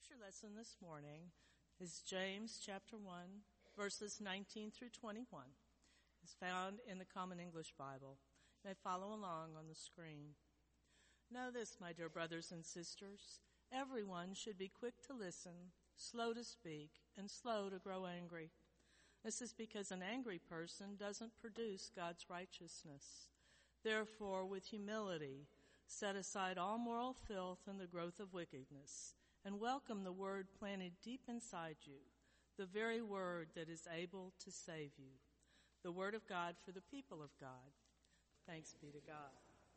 scripture lesson this morning is James chapter 1, verses 19 through 21. It's found in the Common English Bible. You may follow along on the screen. Know this, my dear brothers and sisters. Everyone should be quick to listen, slow to speak, and slow to grow angry. This is because an angry person doesn't produce God's righteousness. Therefore, with humility, set aside all moral filth and the growth of wickedness, and welcome the word planted deep inside you, the very word that is able to save you, the word of God for the people of God. Thanks be to God.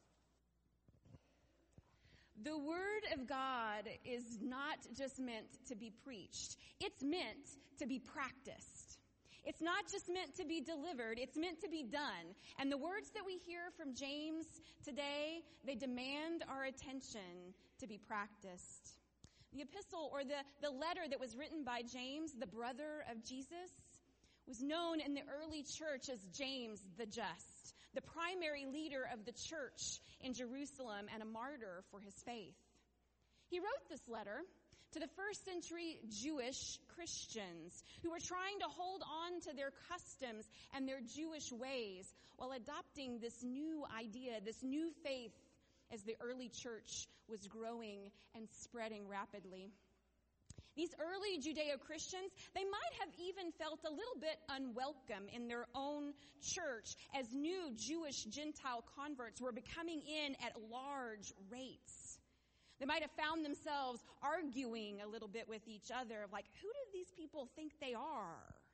The Word of God is not just meant to be preached. It's meant to be practiced. It's not just meant to be delivered. It's meant to be done. And the words that we hear from James today, they demand our attention to be practiced. The epistle or the letter that was written by James, the brother of Jesus, was known in the early church as James the Just, the primary leader of the church in Jerusalem and a martyr for his faith. He wrote this letter to the first century Jewish Christians who were trying to hold on to their customs and their Jewish ways while adopting this new idea, this new faith as the early church was growing and spreading rapidly. These early Judeo-Christians, they might have even felt a little bit unwelcome in their own church as new Jewish Gentile converts were becoming in at large rates. They might have found themselves arguing a little bit with each other, like, who do these people think they are?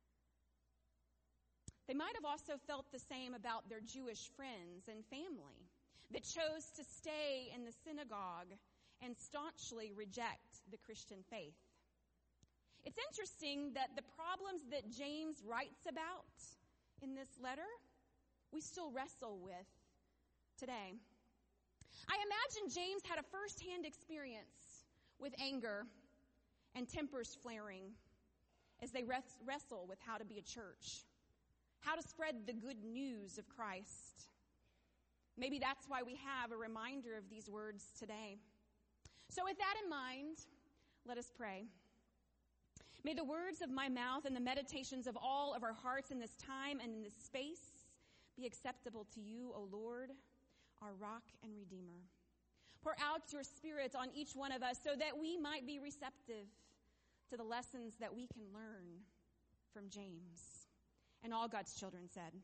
They might have also felt the same about their Jewish friends and family that chose to stay in the synagogue and staunchly reject the Christian faith. It's interesting that the problems that James writes about in this letter, we still wrestle with today. I imagine James had a first-hand experience with anger and tempers flaring as they wrestle with how to be a church, how to spread the good news of Christ. Maybe that's why we have a reminder of these words today. So with that in mind, let us pray. May the words of my mouth and the meditations of all of our hearts in this time and in this space be acceptable to you, O Lord, our rock and redeemer. Pour out your Spirit on each one of us so that we might be receptive to the lessons that we can learn from James. And all God's children said.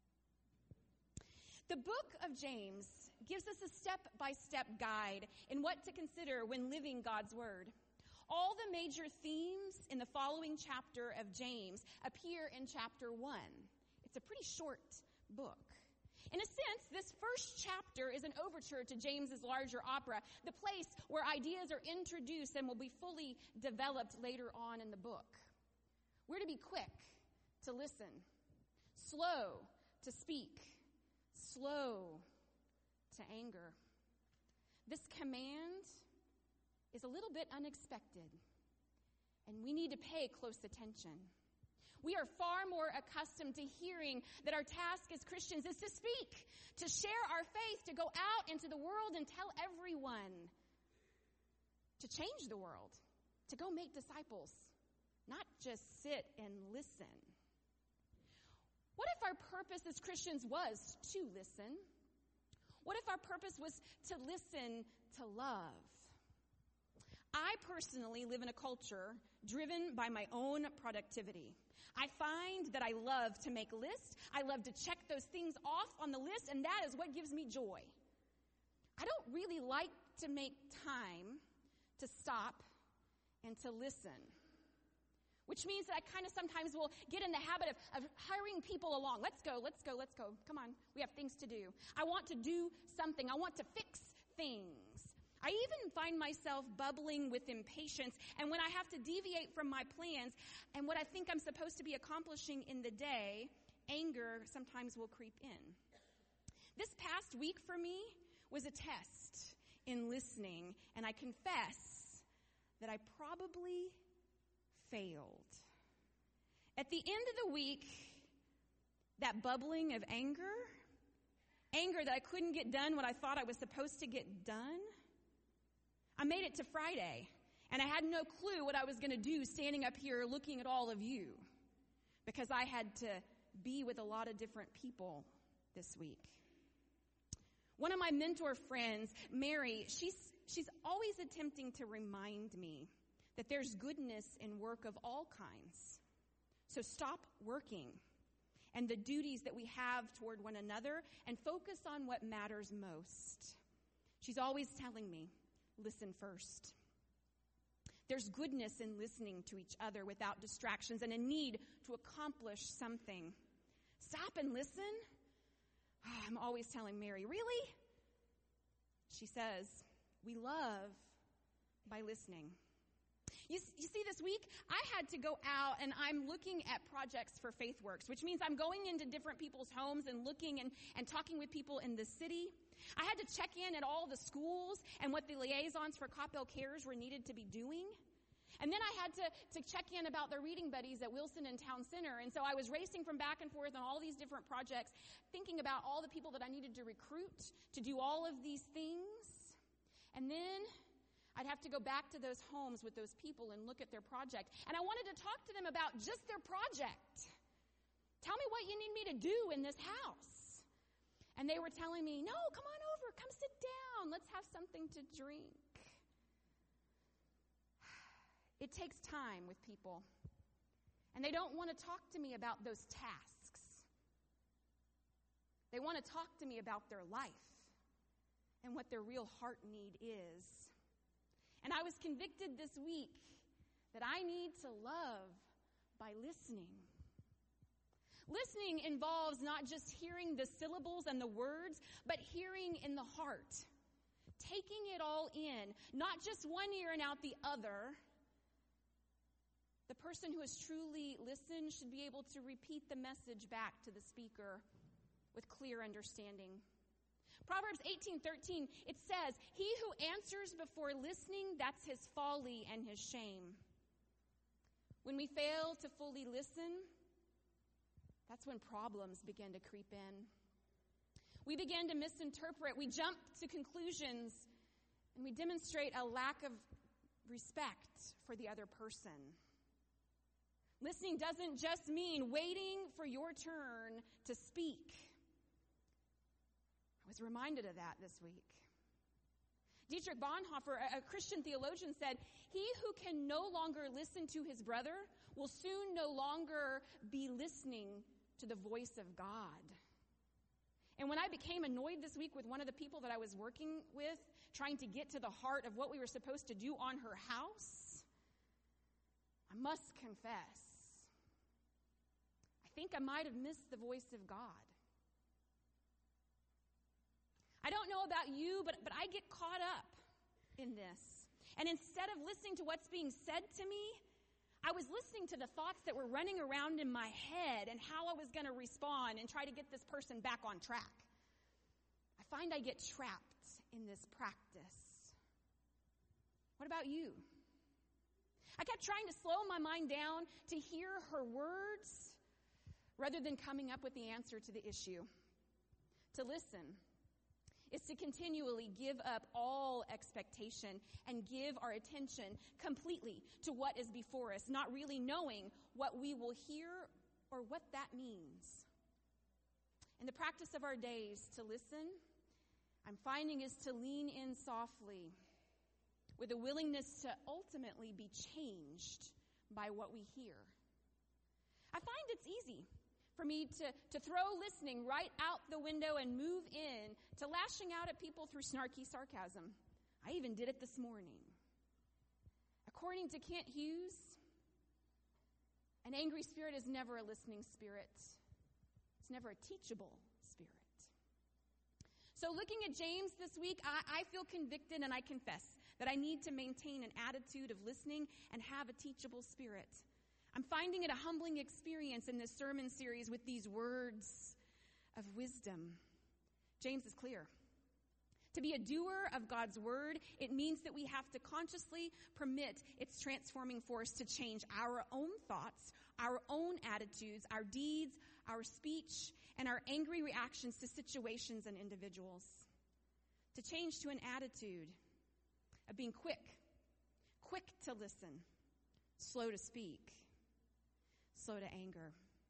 The book of James gives us a step-by-step guide in what to consider when living God's word. All the major themes in the following chapter of James appear in chapter 1. It's a pretty short book. In a sense, this first chapter is an overture to James's larger opera, the place where ideas are introduced and will be fully developed later on in the book. We're to be quick to listen, slow to speak, slow to anger. This command is a little bit unexpected, and we need to pay close attention. We are far more accustomed to hearing that our task as Christians is to speak, to share our faith, to go out into the world and tell everyone, to change the world, to go make disciples, not just sit and listen. What if our purpose as Christians was to listen? What if our purpose was to listen to love? I personally live in a culture driven by my own productivity. I find that I love to make lists. I love to check those things off on the list, and that is what gives me joy. I don't really like to make time to stop and to listen, which means that I kind of sometimes will get in the habit of hurrying people along. Let's go. Come on, we have things to do. I want to do something. I want to fix things. I even find myself bubbling with impatience, and when I have to deviate from my plans and what I think I'm supposed to be accomplishing in the day, anger sometimes will creep in. This past week for me was a test in listening, and I confess that I probably failed. At the end of the week, that bubbling of anger that I couldn't get done what I thought I was supposed to get done, I made it to Friday, And I had no clue what I was going to do standing up here looking at all of you, because I had to be with a lot of different people this week. One of my mentor friends, Mary, she's always attempting to remind me that there's goodness in work of all kinds. So stop working and the duties that we have toward one another and focus on what matters most. She's always telling me, listen first. There's goodness in listening to each other without distractions and a need to accomplish something. Stop and listen. Oh, I'm always telling Mary, really? She says, we love by listening. You see, this week, I had to go out and I'm looking at projects for FaithWorks, which means I'm going into different people's homes and looking and talking with people in the city. I had to check in at all the schools and what the liaisons for Coppell Cares were needed to be doing. And then I had to check in about the reading buddies at Wilson and Town Center. And so I was racing from back and forth on all these different projects, thinking about all the people that I needed to recruit to do all of these things. And then I'd have to go back to those homes with those people and look at their project. And I wanted to talk to them about just their project. Tell me what you need me to do in this house. And they were telling me, no, come on over, come sit down, let's have something to drink. It takes time with people. And they don't want to talk to me about those tasks. They want to talk to me about their life and what their real heart need is. And I was convicted this week that I need to love by listening. Listening involves not just hearing the syllables and the words, but hearing in the heart. Taking it all in, not just one ear and out the other. The person who has truly listened should be able to repeat the message back to the speaker with clear understanding. Proverbs 18:13, it says, he who answers before listening, that's his folly and his shame. When we fail to fully listen, that's when problems begin to creep in. We begin to misinterpret, we jump to conclusions, and we demonstrate a lack of respect for the other person. Listening doesn't just mean waiting for your turn to speak. I was reminded of that this week. Dietrich Bonhoeffer, a Christian theologian, said, he who can no longer listen to his brother will soon no longer be listening to the voice of God. And when I became annoyed this week with one of the people that I was working with, trying to get to the heart of what we were supposed to do on her house, I must confess, I think I might have missed the voice of God. I don't know about you, but I get caught up in this. And instead of listening to what's being said to me, I was listening to the thoughts that were running around in my head and how I was going to respond and try to get this person back on track. I find I get trapped in this practice. What about you? I kept trying to slow my mind down to hear her words rather than coming up with the answer to the issue. To listen is to continually give up all expectation and give our attention completely to what is before us, not really knowing what we will hear or what that means. In the practice of our days, to listen, I'm finding, is to lean in softly with a willingness to ultimately be changed by what we hear. I find it's easy for me to throw listening right out the window and move in to lashing out at people through snarky sarcasm. I even did it this morning. According to Kent Hughes, an angry spirit is never a listening spirit. It's never a teachable spirit. So looking at James this week, I feel convicted and I confess that I need to maintain an attitude of listening and have a teachable spirit. I'm finding it a humbling experience in this sermon series with these words of wisdom. James is clear. To be a doer of God's word, it means that we have to consciously permit its transforming force to change our own thoughts, our own attitudes, our deeds, our speech, and our angry reactions to situations and individuals. To change to an attitude of being quick quick to listen, slow to speak, slow to anger.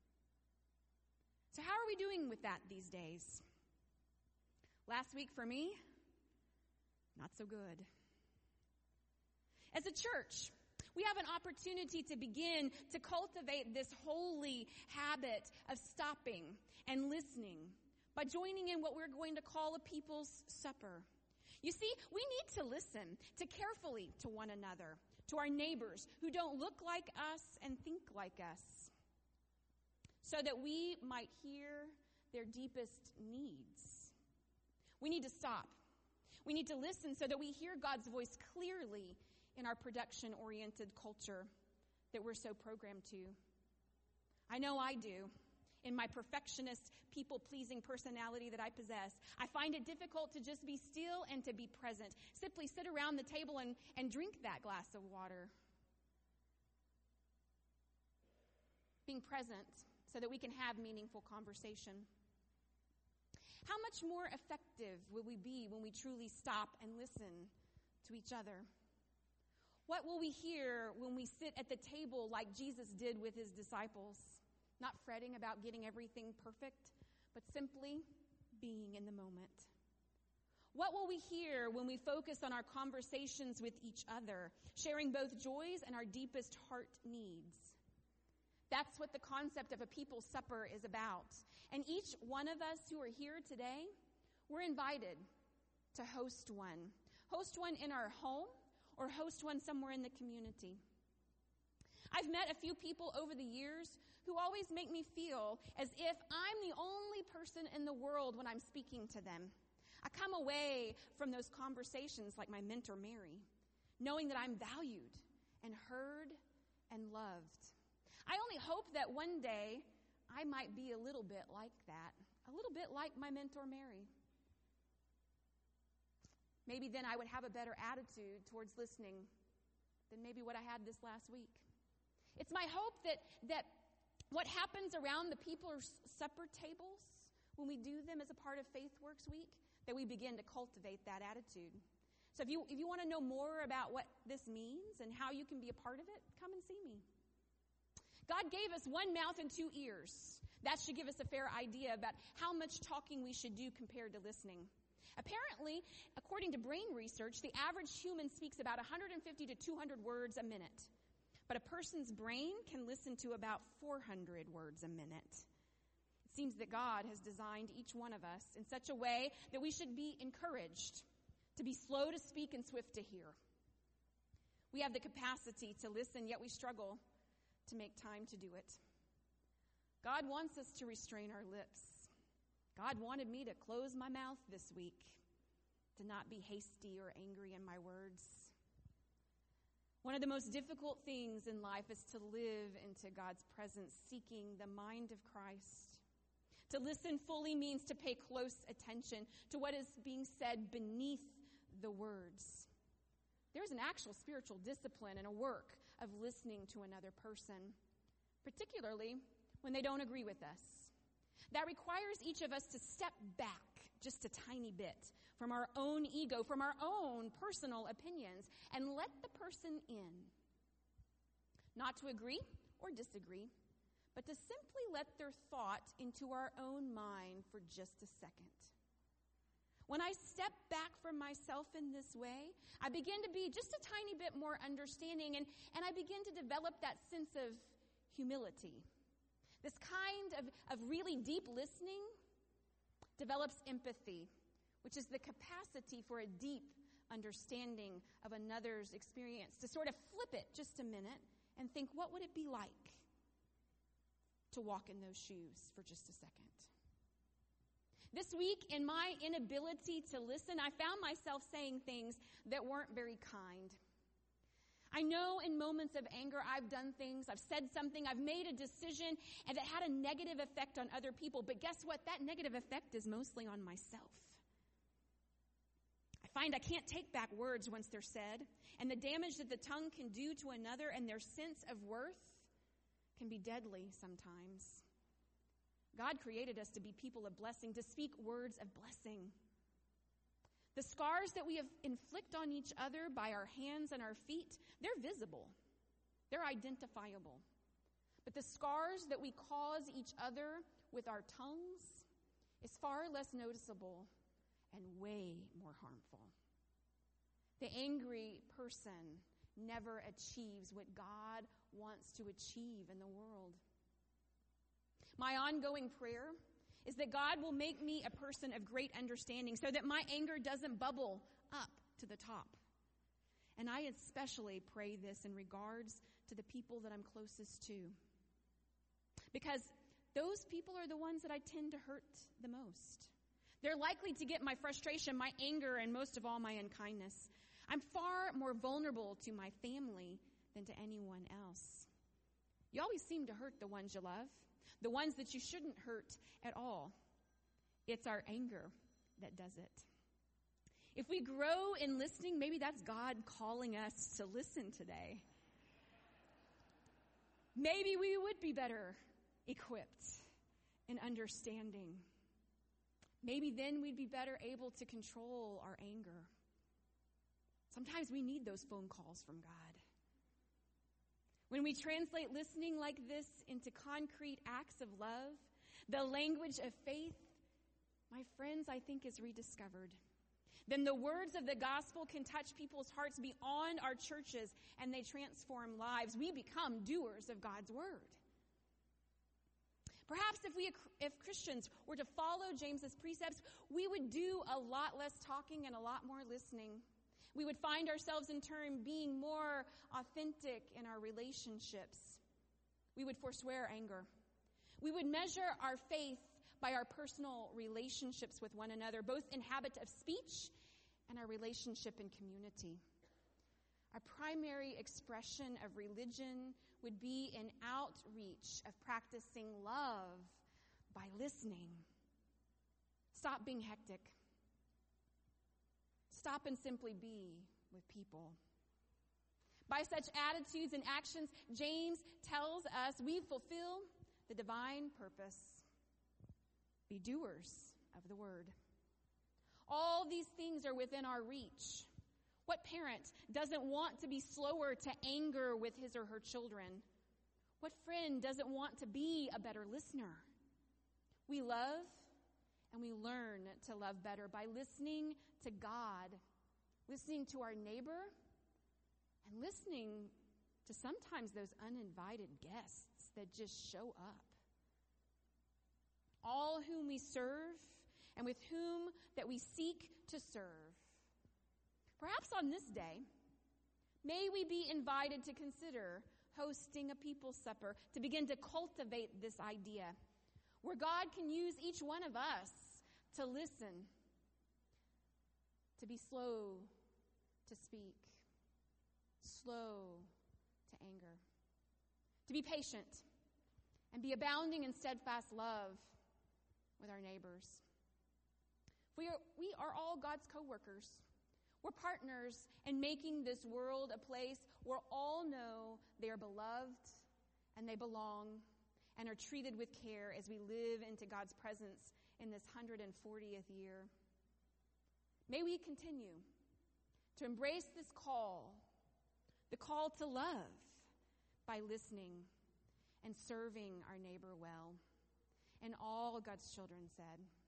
So how are we doing with that these days? Last week for me, not so good. As a church, we have an opportunity to begin to cultivate this holy habit of stopping and listening by joining in what we're going to call a people's supper. You see, we need to listen to carefully to one another, to our neighbors who don't look like us and think like us, so that we might hear their deepest needs. We need to stop. We need to listen so that we hear God's voice clearly in our production-oriented culture that we're so programmed to. I know I do. In my perfectionist, people-pleasing personality that I possess, I find it difficult to just be still and to be present. Simply sit around the table and drink that glass of water. Being present so that we can have meaningful conversation. How much more effective will we be when we truly stop and listen to each other? What will we hear when we sit at the table like Jesus did with his disciples? Not fretting about getting everything perfect, but simply being in the moment. What will we hear when we focus on our conversations with each other, sharing both joys and our deepest heart needs? That's what the concept of a people's supper is about. And each one of us who are here today, we're invited to host one. Host one in our home or host one somewhere in the community. I've met a few people over the years who always make me feel as if I'm the only person in the world when I'm speaking to them. I come away from those conversations like my mentor Mary, knowing that I'm valued and heard and loved. I only hope that one day I might be a little bit like that, a little bit like my mentor Mary. Maybe then I would have a better attitude towards listening than maybe what I had this last week. It's my hope that what happens around the people's supper tables when we do them as a part of FaithWorks Week, that we begin to cultivate that attitude. So if you want to know more about what this means and how you can be a part of it, come and see me. God gave us one mouth and two ears. That should give us a fair idea about how much talking we should do compared to listening. Apparently, according to brain research, the average human speaks about 150 to 200 words a minute. But a person's brain can listen to about 400 words a minute. It seems that God has designed each one of us in such a way that we should be encouraged to be slow to speak and swift to hear. We have the capacity to listen, yet we struggle to make time to do it. God wants us to restrain our lips. God wanted me to close my mouth this week, to not be hasty or angry in my words. One of the most difficult things in life is to live into God's presence, seeking the mind of Christ. To listen fully means to pay close attention to what is being said beneath the words. There's an actual spiritual discipline and a work of listening to another person, particularly when they don't agree with us. That requires each of us to step back just a tiny bit from our own ego, from our own personal opinions, and let the person in. Not to agree or disagree, but to simply let their thought into our own mind for just a second. When I step back from myself in this way, I begin to be just a tiny bit more understanding, and I begin to develop that sense of humility. This kind of really deep listening develops empathy, which is the capacity for a deep understanding of another's experience, to sort of flip it just a minute and think, what would it be like to walk in those shoes for just a second? This week, in my inability to listen, I found myself saying things that weren't very kind. I know in moments of anger I've done things, I've said something, I've made a decision, and it had a negative effect on other people. But guess what? That negative effect is mostly on myself. I find I can't take back words once they're said, and the damage that the tongue can do to another and their sense of worth can be deadly sometimes. God created us to be people of blessing, to speak words of blessing. The scars that we have inflict on each other by our hands and our feet, they're visible. They're identifiable. But the scars that we cause each other with our tongues is far less noticeable and way more harmful. The angry person never achieves what God wants to achieve in the world. My ongoing prayer is that God will make me a person of great understanding so that my anger doesn't bubble up to the top. And I especially pray this in regards to the people that I'm closest to. Because those people are the ones that I tend to hurt the most. They're likely to get my frustration, my anger, and most of all, my unkindness. I'm far more vulnerable to my family than to anyone else. You always seem to hurt the ones you love, the ones that you shouldn't hurt at all. It's our anger that does it. If we grow in listening, maybe that's God calling us to listen today. Maybe we would be better equipped in understanding. Maybe then we'd be better able to control our anger. Sometimes we need those phone calls from God. When we translate listening like this into concrete acts of love, the language of faith, my friends, I think is rediscovered. Then the words of the gospel can touch people's hearts beyond our churches, and they transform lives. We become doers of God's word. Perhaps if Christians were to follow James's precepts, we would do a lot less talking and a lot more listening. We would find ourselves in turn being more authentic in our relationships. We would forswear anger. We would measure our faith by our personal relationships with one another, both in habit of speech and our relationship in community. Our primary expression of religion would be an outreach of practicing love by listening. Stop being hectic. Stop and simply be with people. By such attitudes and actions, James tells us we fulfill the divine purpose. Be doers of the word. All these things are within our reach. What parent doesn't want to be slower to anger with his or her children? What friend doesn't want to be a better listener? We love and we learn to love better by listening to God, listening to our neighbor, and listening to sometimes those uninvited guests that just show up. All whom we serve and with whom that we seek to serve. Perhaps on this day, may we be invited to consider hosting a people's supper to begin to cultivate this idea where God can use each one of us to listen, to be slow to speak, slow to anger, to be patient, and be abounding in steadfast love with our neighbors. We are all God's co-workers. We're partners in making this world a place where all know they are beloved and they belong and are treated with care as we live into God's presence in this 140th year. May we continue to embrace this call, the call to love, by listening and serving our neighbor well. And all God's children said,